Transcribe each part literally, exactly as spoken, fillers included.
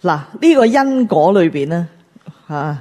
嗱，呢個因果裏邊咧，嚇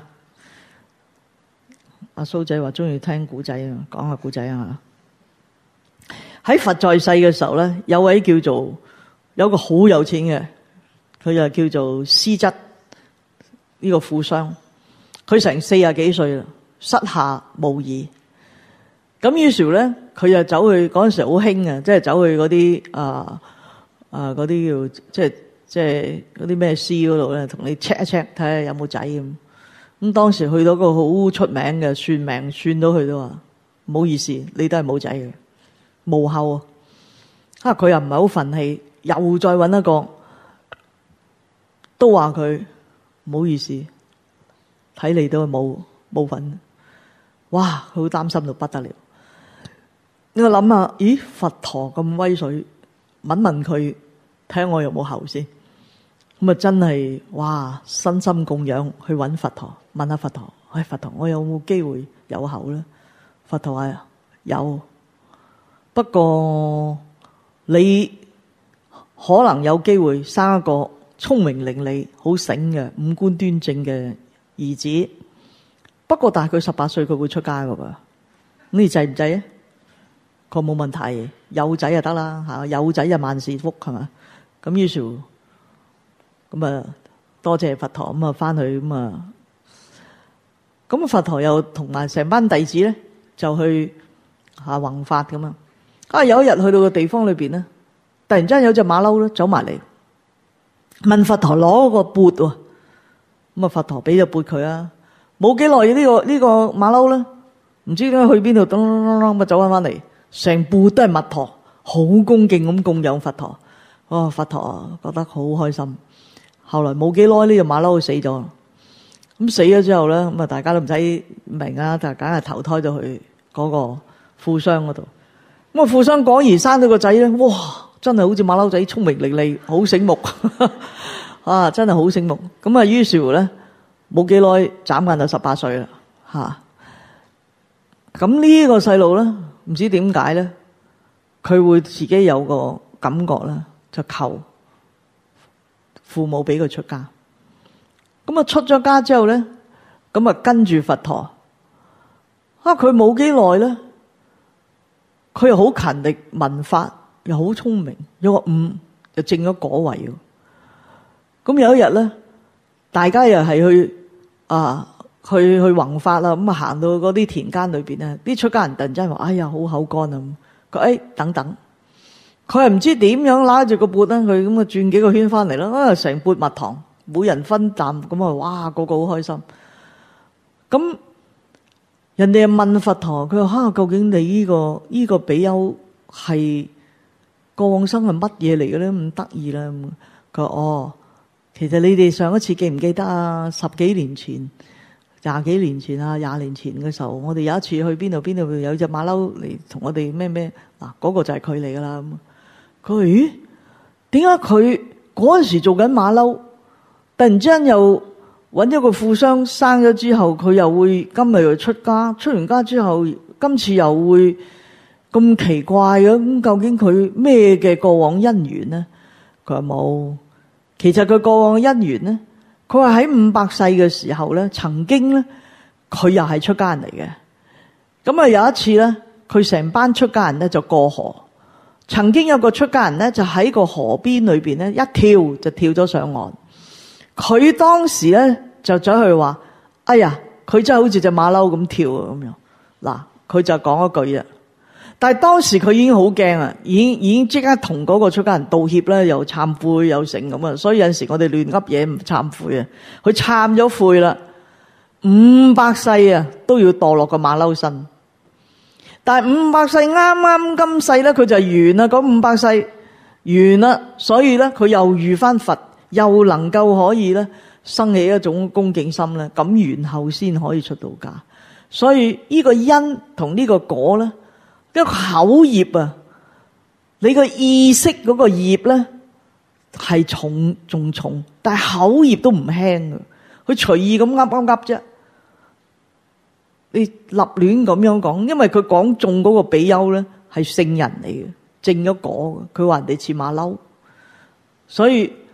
阿蘇仔話中意聽古仔啊，講下古仔啊。喺佛在世嘅時候咧，有位叫做有個好有錢嘅，佢就叫做師質呢個富商，佢成四十幾歲啦，膝下無兒。咁於是咧，佢就走去嗰陣時好興嘅，即係走去嗰啲啊啊嗰啲叫即係即係嗰啲咩師嗰度咧，同你 check 一 check 睇下有冇仔咁。咁當時去到個好出名嘅算命，算到佢都話唔好意思，你都係冇仔嘅，無後啊！啊，佢又唔係好憤氣，又再揾一個，都話佢唔好意思，睇嚟都係冇冇份。哇！佢好擔心到不得了。我諗下，咦？佛陀咁威水，問問佢，睇下我有冇後先。咁啊，真係哇！身心供養去揾佛陀，問下佛陀，唉、哎，佛陀，我有冇機會有後咧？佛陀話有，不過你可能有機會生一個聰明伶俐、好醒嘅五官端正嘅兒子。不過大概十八歲佢會出家噶噃，你制唔制啊？佢冇問題，有仔就得啦嚇，有仔就萬事福係嘛？咁於是咁啊，多謝佛陀咁啊，翻去咁啊，咁佛陀又同埋成班弟子咧就去嚇弘法咁啊。啊有一日去到個地方裏邊咧，突然之間有隻馬騮咧走埋嚟，問佛陀攞個缽喎。咁啊，佛陀俾咗缽佢啊。冇幾耐呢個呢個馬騮咧，唔知點解去邊度，咚咚咚咚咁走翻翻嚟，成缽都係蜜糖，好恭敬咁供養佛陀。哦，佛陀覺得好開心。後來冇幾耐呢隻馬騮死咗，咁死咗之後咧，咁啊大家都唔使明啊，就梗係投胎咗去嗰個富商嗰度。咁啊富商果然生咗個仔咧，哇！真係好似馬騮仔聰明伶俐，好醒目啊！真係好醒目。咁啊，於是乎咧。冇幾耐，眨眼就十八歲啦，吓！咁呢個細路咧，唔知點解咧，佢會自己有個感覺咧，就求父母俾佢出家。咁啊，出咗家之後咧，咁啊跟住佛陀。啊，佢冇幾耐咧，佢又好勤力聞法，又好聰明，有個悟，就證咗果位。咁有一日咧，大家又係去。啊，去去弘法啦，咁啊行到嗰啲田間裏邊咧，啲出家人突然間話：哎呀，好口乾啊！佢誒、哎、等等，佢係唔知點樣拉住個缽咧，佢咁啊轉幾個圈翻嚟啦，啊成缽蜜糖，每人分啖，咁啊哇個個好開心。咁人哋又問佛陀，佢話：哈，究竟你呢、這個呢、這個比丘係過往生係乜嘢嚟嘅咧？咁得意啦！佢話：哦。其實你哋上一次記唔記得啊？十幾年前、廿幾年前啊、廿年前嘅時候，我哋有一次去邊度邊度，有隻馬騮嚟同我哋咩咩嗱，嗰個就係佢嚟噶啦。咁佢話：咦，點解佢嗰陣時做緊馬騮，突然之間又揾咗個富商生咗之後，佢又會今日又出家，出完家之後，今次又會咁奇怪嘅？咁究竟佢咩嘅過往因緣呢？佢話冇。其實佢過往嘅因緣咧，佢話喺五百世嘅時候咧，曾經咧，佢又係出家人嚟嘅。咁啊有一次咧，佢成班出家人咧就過河，曾經有個出家人咧就喺個河邊裏邊咧一跳就跳咗上岸。佢當時咧就走去話：哎呀，佢真係好似隻馬騮咁跳啊！咁樣嗱，佢就講一句啊。但係當時佢已經好驚啊，已經已經即刻同嗰個出家人道歉啦，又懺悔又成咁啊！所以有陣時我哋亂噏嘢唔懺悔啊，佢懺咗悔啦，五百世啊都要墮落個馬騮身。但係五百世啱啱今世咧，佢就完啦，嗰五百世完啦，所以咧佢又遇翻佛，又能夠可以咧生起一種恭敬心咧，咁然後先可以出到家。所以呢個因同呢個果咧。一個口業啊，你個意識嗰個業咧係重仲重，但係口業都唔輕嘅。佢隨意咁噏噏噏啫，你立亂咁樣講，因為佢講中嗰個比丘咧係聖人嚟嘅，證咗果嘅。佢話人哋似馬騮，所以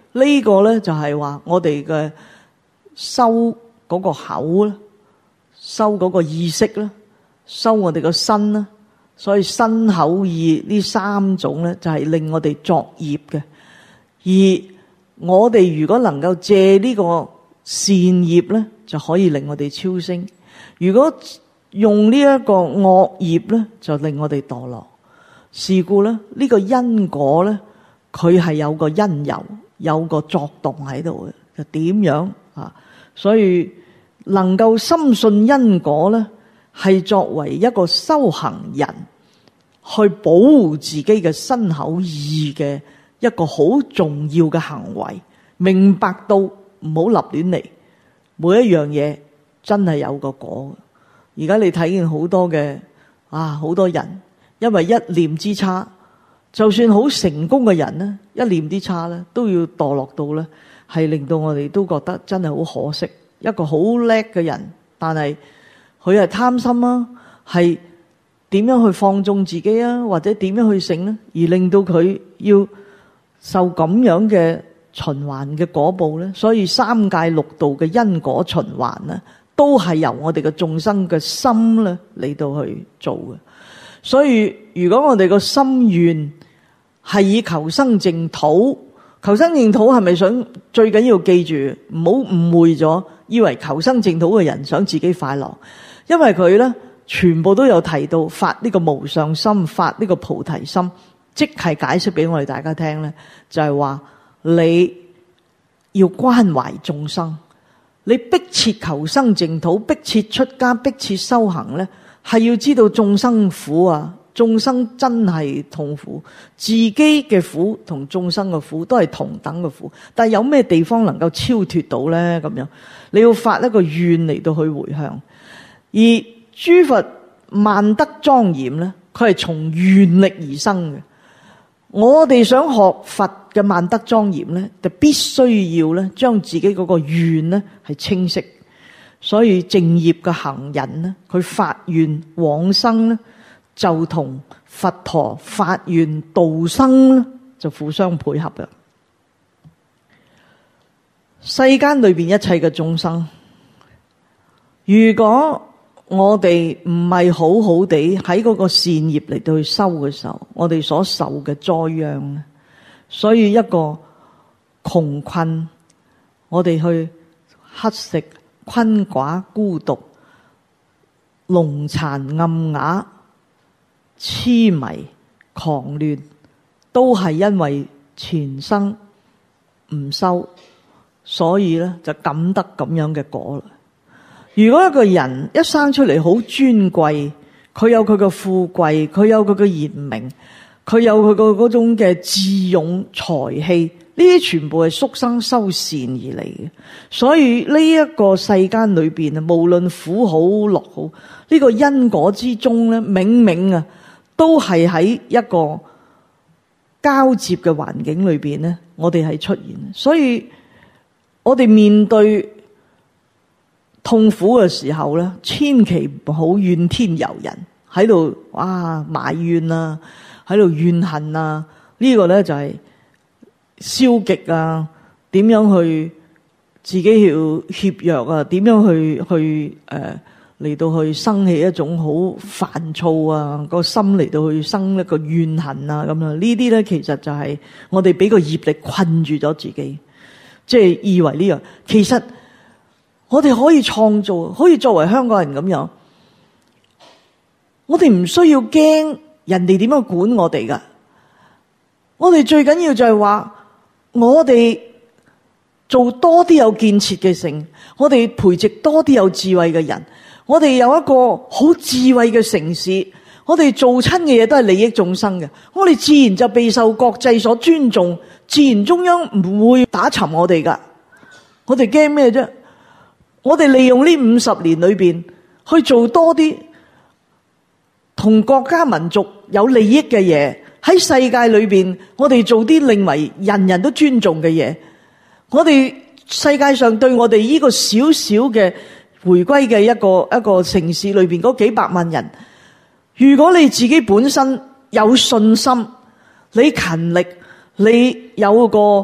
呢個咧就係話我哋嘅收嗰個口啦，收嗰個意識啦，收我哋個身啦。所以身口意呢三種咧，就係令我哋作業嘅。而我哋如果能夠借呢個善業咧，就可以令我哋超升；如果用呢一個惡業咧，就令我哋墮落。是故咧，呢個因果咧，佢係有個因由，有個作動喺度嘅。就點樣啊？所以能夠深信因果咧，係作為一個修行人去保護自己嘅身口意嘅一個好重要嘅行為。明白到唔好立亂嚟，每一樣嘢真係有個果。而家你睇見好多嘅啊，好多人因為一念之差，就算好成功嘅人呢，一念之差咧，都要墮落到咧，係令到我哋都覺得真係好可惜。一個好叻嘅人，但係佢係貪心啊，係點樣去放縱自己啊，或者點樣去醒呢，而令到佢要受咁樣嘅循環嘅果報咧。所以三界六道嘅因果循環咧，都係由我哋嘅眾生嘅心咧嚟到去做嘅。所以如果我哋個心願係以求生淨土，求生淨土係咪想最緊要記住，唔好誤會咗，以為求生淨土嘅人想自己快樂。因為佢咧全部都有提到發呢個無上心，發呢個菩提心，即係解釋俾我哋大家聽咧，就係話你要關懷眾生，你迫切求生淨土，迫切出家，迫切修行咧，係要知道眾生苦啊，眾生真係痛苦，自己嘅苦同眾生嘅苦都係同等嘅苦，但係有咩地方能夠超脫到咧？咁樣你要發一個願嚟到去回向。而諸佛萬德莊嚴咧，佢係從願力而生嘅。我哋想學佛嘅萬德莊嚴咧，就必須要咧將自己嗰個願咧係清晰。所以正業嘅行人咧，佢發願往生咧，就同佛陀發願度生咧，就互相配合嘅。世間裏邊一切嘅眾生，如果我哋唔係好好地喺嗰個善業嚟到去修嘅時候，我哋所受嘅災殃咧，所以一個窮困，我哋去乞食、鰥寡、孤獨、聾殘、暗啞、痴迷、狂亂，都係因為前生唔修，所以咧就感得咁樣嘅果啦。如果一個人一生出嚟好尊貴，佢有佢嘅富貴，佢有佢嘅賢明，佢有佢嘅嗰種嘅智勇才氣，呢啲全部係宿生修善而嚟嘅。所以呢一個世間裏邊啊，無論苦好樂好，呢、這個因果之中咧，冥冥啊，都係喺一個交接嘅環境裏邊咧，我哋係出現。所以我哋面對痛苦嘅時候咧，千祈唔好怨天尤人，喺度哇埋怨啊，喺度怨恨啊，呢個咧就係消極啊，點樣去自己要怯弱啊，點樣去去誒嚟到去生起一種好煩躁啊，個心嚟到去生一個怨恨啊咁樣，呢啲咧其實就係我哋俾個業力困住咗自己，即係以為呢樣，其實我哋可以創造，可以作為香港人咁樣，我哋唔需要驚人哋點樣管我哋噶。我哋最緊要就係話，我哋做多啲有建設嘅性，我哋培植多啲有智慧嘅人，我哋有一個好智慧嘅城市，我哋做親嘅嘢都係利益眾生嘅，我哋自然就備受國際所尊重，自然中央唔會打沉我哋噶。我哋驚咩啫？我哋利用呢五十年裏邊去做多啲同國家民族有利益嘅嘢，喺世界裏邊我哋做啲令為人人都尊重嘅嘢。我哋世界上對我哋呢個小小嘅回歸嘅一個一個城市裏邊嗰幾百萬人，如果你自己本身有信心，你勤力，你有個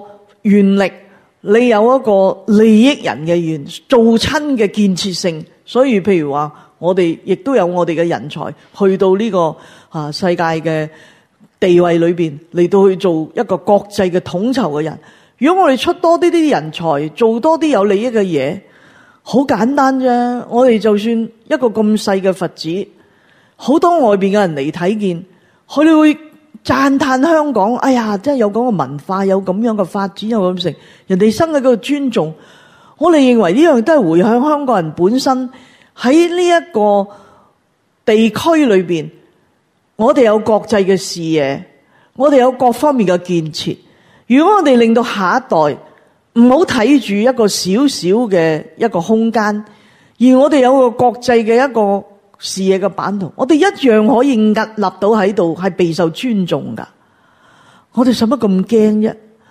願力，你有一個利益人嘅願，做親嘅建設性。所以譬如話，我哋亦都有我哋嘅人才去到呢個啊世界嘅地位裏邊，嚟到去做一個國際嘅統籌嘅人。如果我哋出多啲啲人才，做多啲有利益嘅嘢，好簡單啫。我哋就算一個咁細嘅佛寺，好多外邊嘅人嚟睇見，佢哋會讚嘆香港。哎呀，真係有咁嘅文化，有咁樣嘅發展，有咁成，人哋生喺嗰度尊重。我哋認為呢樣都係回向香港人本身喺呢一個地區裏邊，我哋有國際嘅視野，我哋有各方面嘅建設。如果我哋令到下一代唔好睇住一個小小嘅一個空間，而我哋有個國際嘅一個視野嘅版圖，我哋一樣可以屹立到喺度，係備受尊重噶。我哋使乜咁驚啫？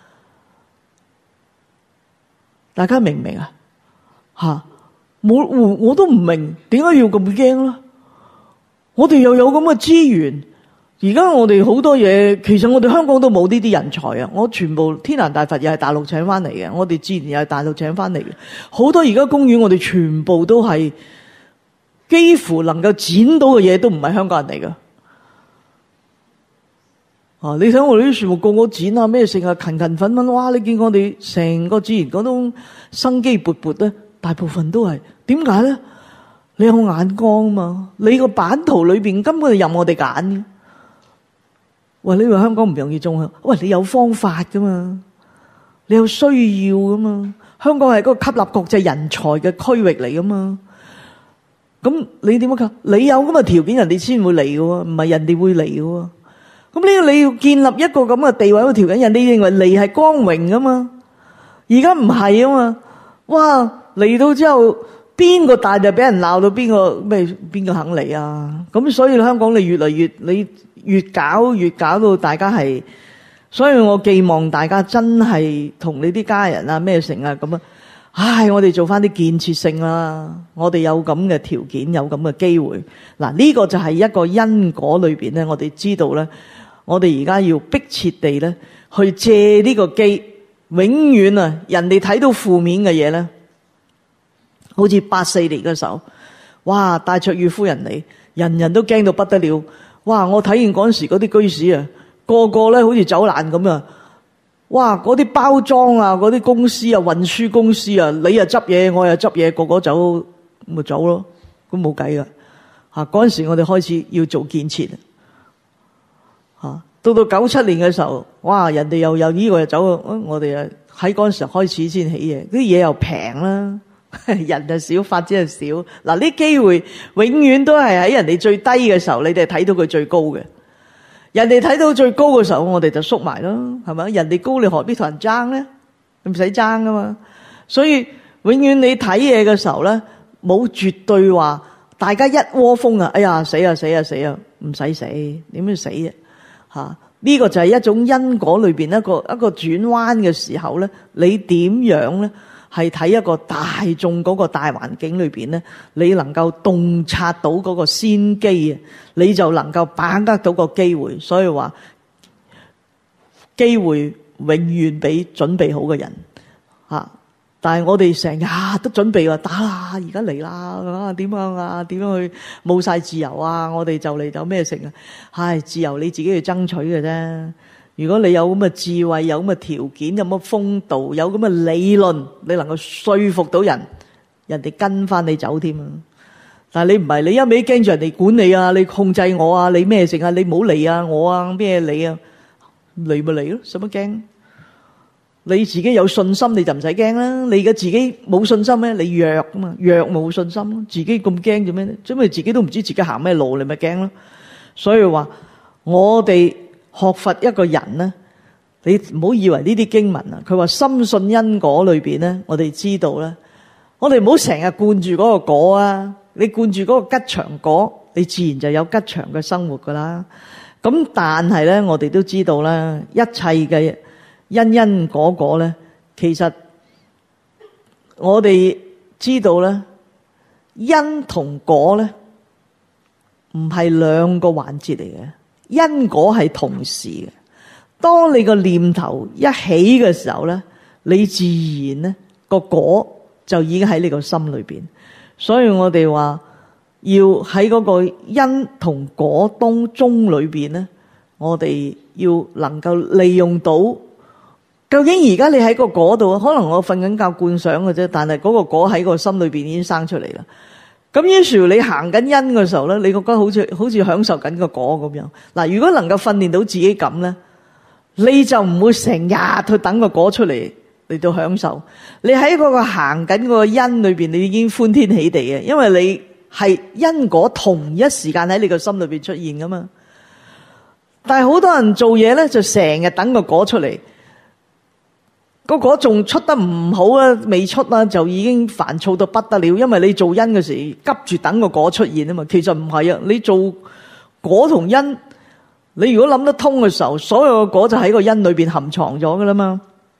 大家明唔明啊？吓，我我都唔明點解要咁驚啦。我哋又有咁嘅資源。而家我哋好多嘢，其實我哋香港都冇呢啲人才啊！我全部天壇大佛又係大陸請翻嚟嘅，我哋自然又係大陸請翻嚟嘅。好多而家公園我哋全部都係幾乎能夠剪到嘅嘢，都唔係香港人嚟噶。啊！你睇我哋啲樹木個個剪啊，咩成日勤勤奮奮，哇！你見我哋成個自然嗰種生機勃勃咧，大部分都係點解咧？你有眼光嘛？你個版圖裏邊根本係任我哋揀嘅。喂，你話香港唔容易種香？喂，你有方法噶嘛？你有需要噶嘛？香港係嗰個吸納國際人才嘅區域嚟噶嘛？咁你點樣吸？你有咁嘅條件，人哋先會嚟嘅喎，唔係人哋會嚟嘅喎。咁呢個你要建立一個咁嘅地位嘅條件，人哋認為嚟係光榮噶嘛？而家唔係啊嘛！哇，嚟到之後邊個大就俾人鬧到邊個咩？邊個肯嚟啊？咁所以香港你越嚟越你。越搞越搞到大家係，所以我寄望大家真係同你啲家人啊咩成啊咁啊，唉，我哋做翻啲建設性啦，我哋有咁嘅條件，有咁嘅機會。嗱，呢個就係一個因果裏邊咧，我哋知道咧，我哋而家要迫切地咧去借呢個機，永遠啊，人哋睇到負面嘅嘢咧，好似八四年嘅時候，哇，戴卓爾夫人嚟，人人都驚到不得了。哇！我睇見嗰陣時嗰啲居士啊，個個咧好似走難咁啊！哇！嗰啲包裝啊，嗰啲公司啊，運輸公司啊，你又執嘢，我又執嘢，個個走咪走咯，咁冇計噶嚇！嗰陣時我哋開始要做建設嚇，到到九七年嘅時候，哇！人哋又有呢個又走，我哋啊喺嗰陣時開始先起嘢，啲嘢又平啦。人就少，發展就少。嗱，呢機會永遠都係喺人哋最低嘅時候，你哋睇到佢最高嘅。人哋睇到最高嘅時候，我哋就縮埋咯，係咪？人哋高，你何必同人爭咧？你唔使爭噶嘛。所以永遠你睇嘢嘅時候咧，冇絕對話大家一窩蜂啊！哎呀，死啊死啊死啊！唔使死，點樣死啫？吓，呢個就係一種因果裏邊一個一個轉彎嘅時候咧，你點樣咧？係睇一個大眾嗰個大環境裏邊咧，你能夠洞察到嗰個先機啊，你就能夠把握到個機會。所以話機會永遠俾準備好嘅人吓。但係我哋成日都準備話打啦，而家嚟啦，點樣啊？點樣去冇晒自由啊？我哋就嚟到咩成啊？唉，自由你自己去爭取嘅啫。如果你有咁嘅智慧，有咁嘅條件，有咁嘅風度，有咁嘅理論，你能夠說服到人，人哋跟翻你走添啊！但係你唔係，你一味驚住人哋管你啊，你控制我啊，你咩成啊？你唔好嚟啊，我啊咩你啊？嚟咪嚟咯，使乜驚？你自己有信心你就唔使驚啦。你而家自己冇信心咩？你弱啊嘛，弱冇信心咯。自己咁驚做咩咧？因為自己都唔知自己行咩路，你咪驚咯。所以話我哋學佛一個人咧，你唔好以為呢啲經文啊，佢話深信因果裏邊咧，我哋知道咧，我哋唔好成日灌住嗰個果啊，你灌住嗰個吉祥果，你自然就有吉祥嘅生活噶啦。咁但係咧，我哋都知道啦，一切嘅因因果果咧，其實我哋知道咧，因同果咧唔係兩個環節嚟嘅。因果係同時嘅，當你個念頭一起嘅時候咧， 你自然咧個果就已經喺你個心裏邊。所以我哋話要喺嗰個因同果當中裏邊咧，我哋要能夠利用到。究竟而家你喺個果度，可能我瞓緊覺觀想嘅啫，但係嗰個果喺個心裏邊已經生出嚟啦。咁於是你行緊因嘅時候咧，你覺得好似好似享受緊個果咁樣。嗱，如果能夠訓練到自己咁咧，你就唔會成日去等個果出嚟嚟到享受。你喺嗰個行緊嗰個因裏邊，你已經歡天喜地嘅，因為你係因果同一時間喺你個心裏邊出現噶嘛。但係好多人做嘢咧，就成日等個果出嚟。個果仲出得唔好啊，未出啊，就已經煩躁到不得了。因為你做因嘅時急住等個果出現啊嘛，其實唔係啊。你做果同因，你如果諗得通嘅時候，所有嘅果就喺個因裏邊含藏咗噶啦嘛。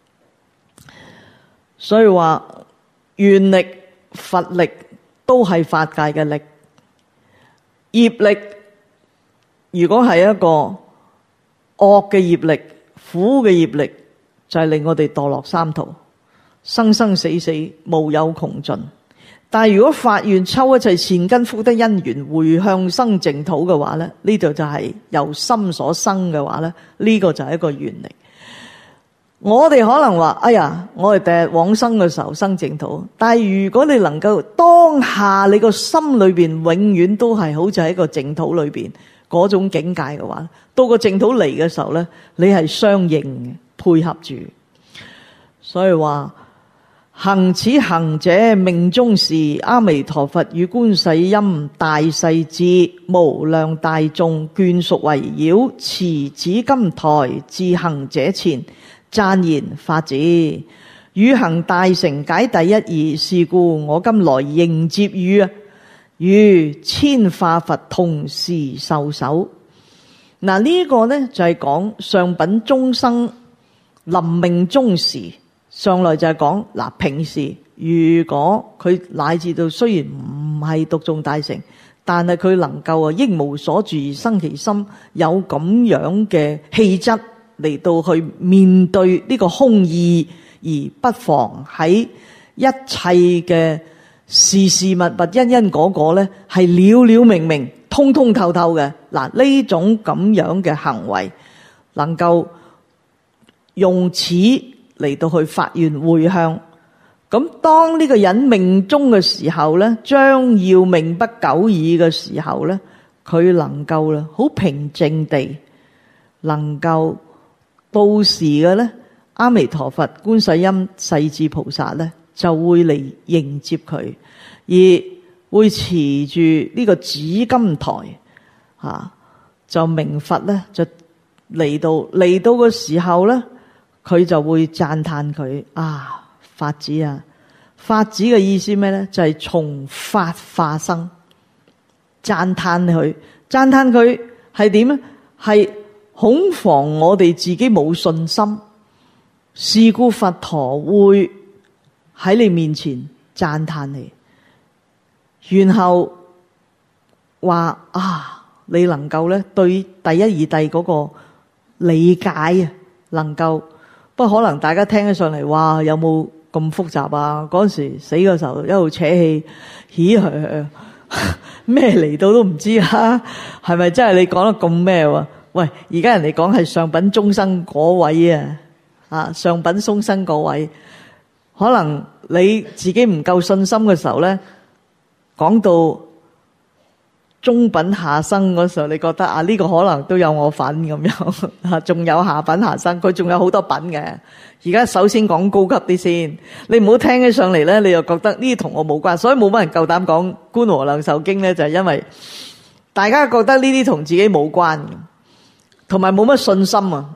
所以話願力、佛力都係法界嘅力，業力如果係一個惡嘅業力、苦嘅業力，就係令我哋墮落三途，生生死死無有窮盡。但係如果發願抽一切善根福德因緣回向生淨土嘅話咧，呢度就係由心所生嘅話咧，呢個就係一個願力。我哋可能話：哎呀，我哋第日往生嘅時候生淨土。但係如果你能夠當下你個心裏邊永遠都係好似喺個淨土裏邊嗰種境界嘅話，到個淨土嚟嘅時候咧，你係相應嘅。配合住，所以話行此行者命中時，阿彌陀佛與觀世音大勢至無量大眾眷屬圍繞，持紫金台至行者前，讚言：法子，汝行大成解第一義，是故我今來迎接汝啊，與千化佛同時受手。嗱，呢個呢就係講上品眾生臨命終時，上來就係講嗱，平時如果佢乃至到雖然唔係讀誦大成，但係佢能夠啊應無所住而生其心，有咁樣嘅氣質嚟到去面對呢個空義，而不妨喺一切嘅事事物物因因果果咧係了了明明通通透透嘅。嗱，呢種咁樣嘅行為能夠用此嚟到去發願回向，咁當呢個人命終嘅時候咧，將要命不久矣嘅時候咧，佢能夠啦好平靜地，能夠到時嘅咧，阿彌陀佛、觀世音、勢至菩薩咧就會嚟迎接佢，而會持住呢個紫金台吓，就明佛咧就嚟到嚟到嘅時候咧。佢就會讚歎佢啊，法子啊，法子嘅意思咩咧？就係、是、從法化生，讚歎佢，讚歎佢係點咧？係恐防我哋自己冇信心，是故佛陀會喺你面前讚歎你，然後話啊，你能夠咧對第一義諦嗰個理解啊，能夠。不過可能大家聽起上嚟，哇，有冇咁複雜啊？嗰陣時死嘅時候一路扯氣，咦佢咩嚟到都唔知啊？係咪真係你講得咁咩喎？喂，而家人哋講係上品眾生嗰位啊，啊上品眾生嗰位，可能你自己唔夠信心嘅時候咧，講到中品下生嗰時候，你覺得啊呢個可能都有我份咁樣啊，仲有下品下生，佢仲有好多品嘅。而家首先講高級啲先，你唔好聽起上嚟咧，你又覺得呢啲同我冇關，所以冇乜人夠膽講《觀和楞壽經》咧，就係因為大家覺得呢啲同自己冇關，同埋冇乜信心啊。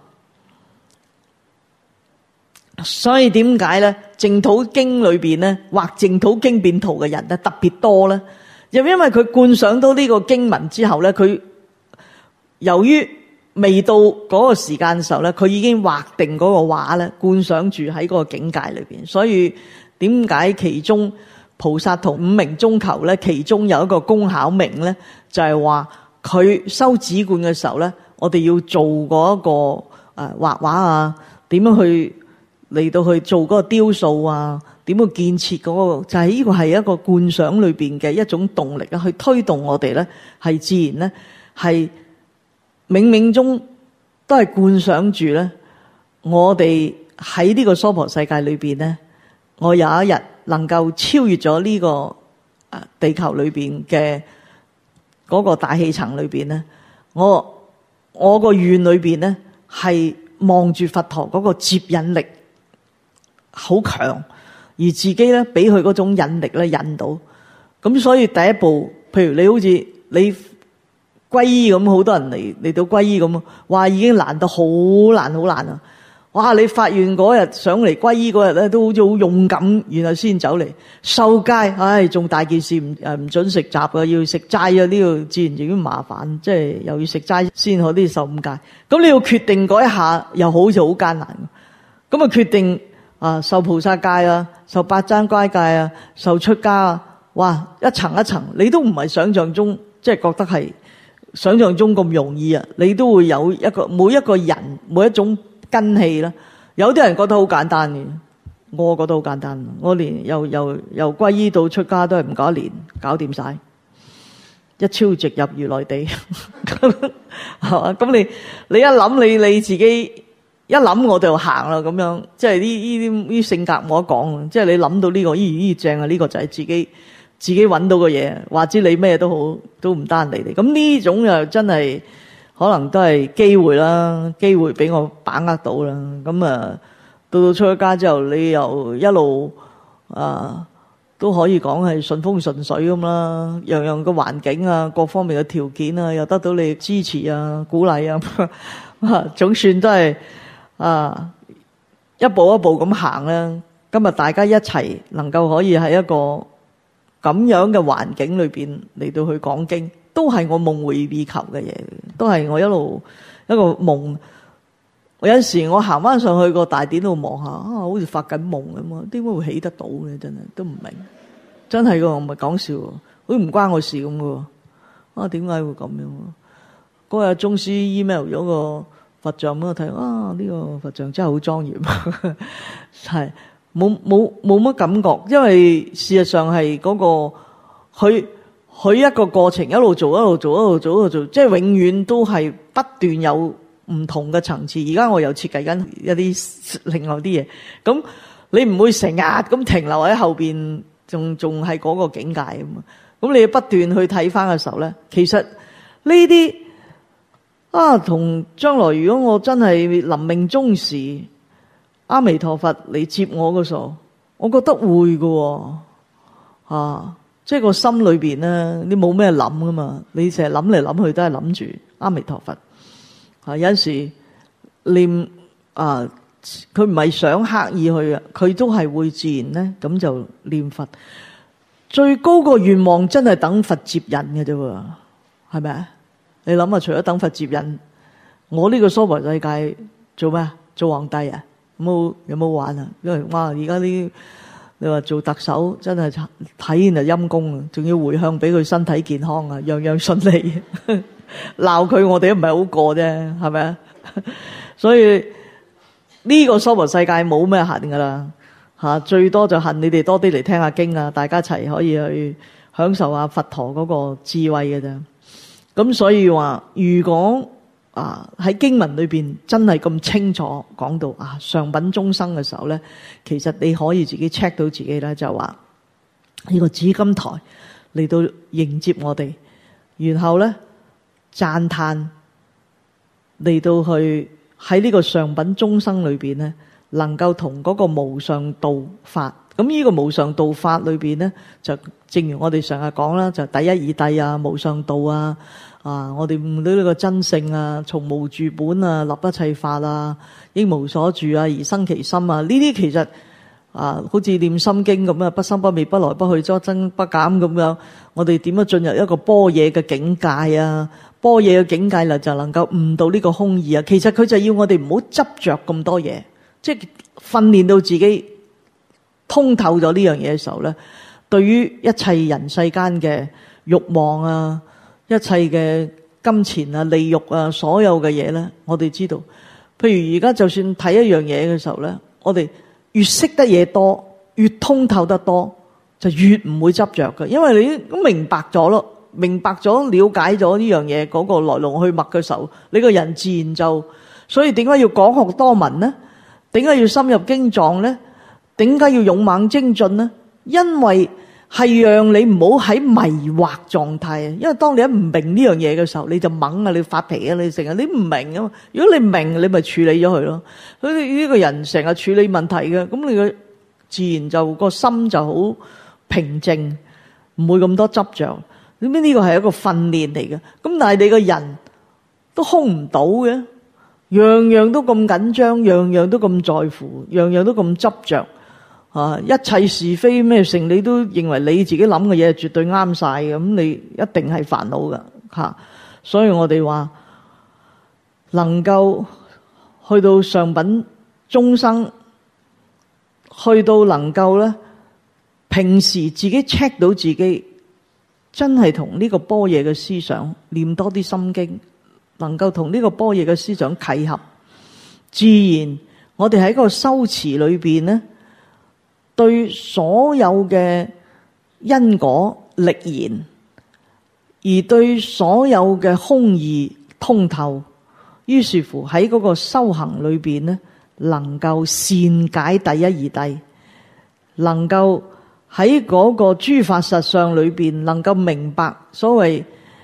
所以點解咧？淨土經裏邊咧，畫淨土經變圖嘅人咧特別多咧。又因為佢觀想到呢個經文之後咧，佢由於未到嗰個時間嘅時候咧，佢已經畫定嗰個畫咧，觀想住喺嗰個境界裏邊。所以點解其中菩薩同五明中求咧，其中有一個工巧明咧，就係話佢修止觀嘅時候咧，我哋要做嗰一個誒畫畫啊，點樣去嚟到去做嗰個雕塑啊，點樣建設嗰個，就係呢個係一個觀想裏邊嘅一種動力啊，去推動我哋咧，係自然咧，係冥冥中都係觀想住咧，我哋喺呢個娑婆世界裏邊咧，我有一日能夠超越咗呢個誒地球裏邊嘅嗰個大氣層裏邊咧，我我個願裏邊咧係望住佛陀嗰個接引力好強，而自己咧俾佢嗰種引力咧引到，咁所以第一步，譬如你好似你皈依咁，好多人嚟嚟到皈依咁，哇已經難到好難好難啊！哇！你發願嗰日上嚟皈依嗰日咧，都好似好勇敢，然後先走嚟受戒，唉，仲大件事，唔誒唔准食雜啊，要食齋啊，呢個自然已經麻煩，即係又要食齋先可以受五戒。咁你要決定嗰一下，又好似好艱難。咁啊，決定啊，受菩薩戒啊，受八齋齋戒啊，受出家啊，哇！一層一層，你都唔係想象中，即係覺得係想象中咁容易啊！你都會有一個每一個人每一種根器啦，有啲人覺得好簡單嘅，我覺得好簡單。我連由由由皈依到出家都係唔夠一年搞掂晒，一超直入如來地，係嘛？咁你你一諗你你自己一諗我就行啦，咁樣即係呢呢啲呢性格冇得講，即係你諗到呢個咦咦正啊，呢個就係自己自己揾到嘅嘢，或者你咩都好都唔單你哋。咁呢種又真係。可能都係機會啦，機會俾我把握到啦。咁啊，到到出咗家之後，你又一路啊都可以講係順風順水咁啦。樣樣嘅環境啊，各方面嘅條件啊，又得到你支持啊、鼓勵啊，啊總算都係啊一步一步咁行啦。今日大家一齊能夠可以喺一個咁樣嘅環境裏邊嚟到去講經。都係我夢寐以求嘅嘢，都係我一路一個夢。我有陣時我行翻上去個大典度望下，啊，好似發緊夢咁啊！點解會起得到嘅？真係都唔明，真係噶，我唔係講笑，好似唔關我事咁噶。啊，點解會咁樣？嗰日宗師 email 咗個佛像俾我睇，啊，呢個佛像真係好莊嚴，係冇冇冇乜感覺，因為事實上係嗰個佢。佢一個過程一路做一路做一路做一路做，即係永遠都係不斷有唔同嘅層次。而家我又設計緊一啲另外啲嘢，咁你唔會成日咁停留喺後邊，仲仲係嗰個境界咁啊。咁你不斷去睇翻嘅時候咧，其實呢啲啊，同將來如果我真係臨命終時，阿彌陀佛嚟接我嘅時候，我覺得會嘅啊。即係個心裏邊咧，你冇咩諗噶嘛？你成日諗嚟諗去都係諗住阿彌陀佛。啊，有陣時念啊，佢唔係想刻意去啊，佢都係會自然咧，咁就念佛。最高個願望真係等佛接引嘅啫喎，係咪啊？你諗下，除咗等佛接引，我呢個娑婆世界做咩？做皇帝啊？有冇有冇玩啊？因為哇，而家啲你話做特首真係睇完就陰功啊，仲要回向俾佢身體健康啊，樣樣順利。鬧佢我哋都唔係好過啫，係咪啊？所以呢個娑婆世界冇咩恨噶啦，吓，最多就恨你哋多啲嚟聽下經啊，大家一齊可以去享受下佛陀嗰個智慧嘅啫。咁所以話，如果啊！喺經文裏邊真係咁清楚講到啊，上品眾生嘅時候咧，其實你可以自己 check 到自己咧，就話呢個紫金台嚟到迎接我哋，然後咧讚嘆嚟到去喺呢個上品眾生裏邊咧，能夠同嗰個無上道法。咁呢個無上道法裏邊咧，就正如我哋成日講啦，就第一義諦啊，無上道啊。啊！我哋悟到呢個真性啊，從無住本啊，立一切法啊，應無所住啊，而生其心啊。呢啲其實啊，好似念心經咁啊，不生不滅，不來不去，則增不減咁樣。我哋點樣進入一個般若嘅境界啊？般若嘅境界啦，就能夠悟到呢個空義啊。其實佢就要我哋唔好執着咁多嘢，即係訓練到自己通透咗呢樣嘢嘅時候咧，對於一切人世間嘅慾望啊，一切嘅金錢啊、利欲啊，所有嘅嘢咧，我哋知道。譬如而家就算睇一樣嘢嘅時候咧， 我哋越識得嘢多，越通透得多，就越唔會執着嘅，因為你都明白咗咯，明白咗、了解咗呢樣嘢嗰個來龍去脈嘅時候，你個人自然就，所以點解要廣學多聞呢？點解要深入經藏呢？點解要勇猛精進呢？因為係讓你唔好喺迷惑狀態啊！因為當你一唔明呢樣嘢嘅時候，你就猛啊，你發脾啊，你成日你唔明啊嘛。如果你明，你咪處理咗佢咯。所以呢個人成日處理問題嘅，咁你個自然就個心就好平靜，唔會咁多執着。點解呢個係一個訓練嚟嘅？咁但係你個人都空唔到嘅，樣樣都咁緊張，樣樣都咁在乎，樣樣都咁執着。啊！一切是非咩性，你都認為你自己諗嘅嘢係絕對啱晒嘅，咁你一定係煩惱噶吓。所以我哋話能夠去到上品中生，去到能夠咧，平時自己 check 到自己真係同呢個般若嘅思想念多啲心經，能夠同呢個般若嘅思想契合，自然我哋喺個修持裏邊咧，對所有嘅因果力言，而對所有嘅空義通透，於是乎喺嗰個修行裏邊呢，能夠善解第一義諦，能夠喺嗰個諸法實相裏邊能夠明白所謂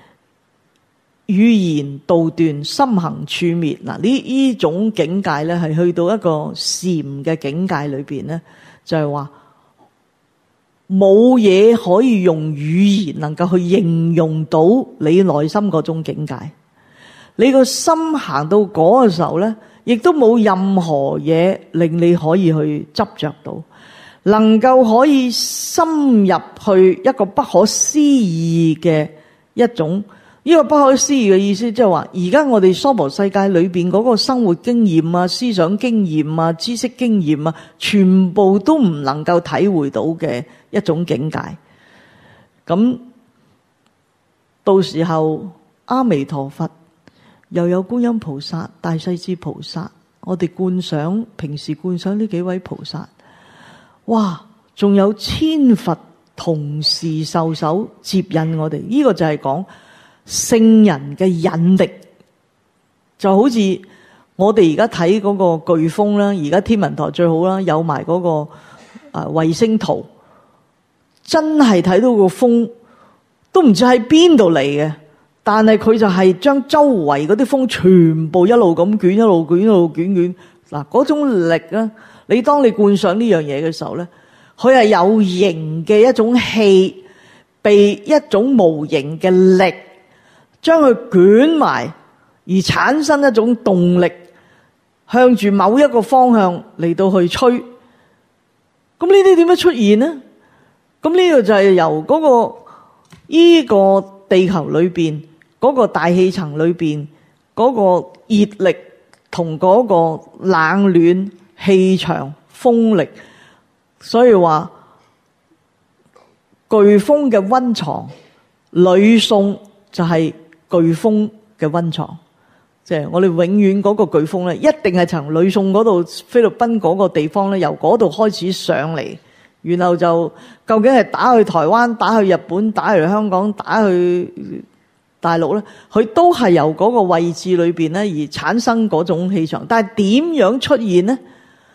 語言道斷，心行處滅。嗱，呢呢種境界咧，係去到一個禪嘅境界裏邊咧，就係話冇嘢可以用語言能夠去形容到你內心嗰種境界。你個心行到嗰個時候咧，亦都冇任何嘢令你可以去執着到，能夠可以深入去一個不可思議嘅一種。呢個不可思議嘅意思，即係話，而家我哋娑婆世界裏邊嗰個生活經驗啊、思想經驗啊、知識經驗啊，全部都唔能夠體會到嘅一種境界。咁到時候阿彌陀佛又有觀音菩薩、大勢至菩薩，我哋觀想平時觀想呢幾位菩薩，哇，仲有千佛同時授手接引我哋。呢個就係講聖人嘅引力，就好似我哋而家睇嗰個颶風啦，而家天文台最好啦，有埋嗰個啊衛星圖，真係睇到個風都唔知喺邊度嚟嘅，但係佢就係將周圍嗰啲風全部一路咁捲，一路捲，一路捲捲。嗱，嗰種力啊，你當你觀想呢樣嘢嘅時候咧，佢係有形嘅一種氣，被一種無形嘅力將佢捲埋，而產生一種動力，向住某一個方向嚟到去吹。咁呢啲點樣出現呢？咁呢個就係由嗰個依個地球裏邊嗰個大氣層裏邊嗰個熱力同嗰個冷暖氣場風力，所以話颶風嘅溫床，呂宋就係颶風嘅溫床，即係我哋永遠嗰個颶風咧，一定係從呂宋嗰度菲律賓嗰個地方咧，由嗰度開始上嚟，然後就究竟係打去台灣、打去日本、打去香港、打去大陸咧，佢都係由嗰個位置裏邊咧而產生嗰種氣場。但係點樣出現呢？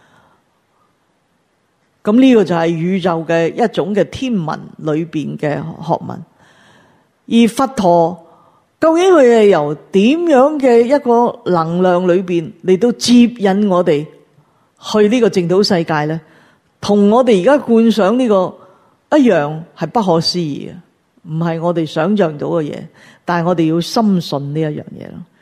咁呢個就係宇宙嘅一種嘅天文裏邊嘅學問。而佛陀究竟佢係由點樣嘅一個能量裏邊嚟到接引我哋去呢個淨土世界咧？同我哋而家觀想呢個一樣，係不可思議嘅，唔係我哋想象到嘅嘢。但係我哋要深信呢一樣嘢咯。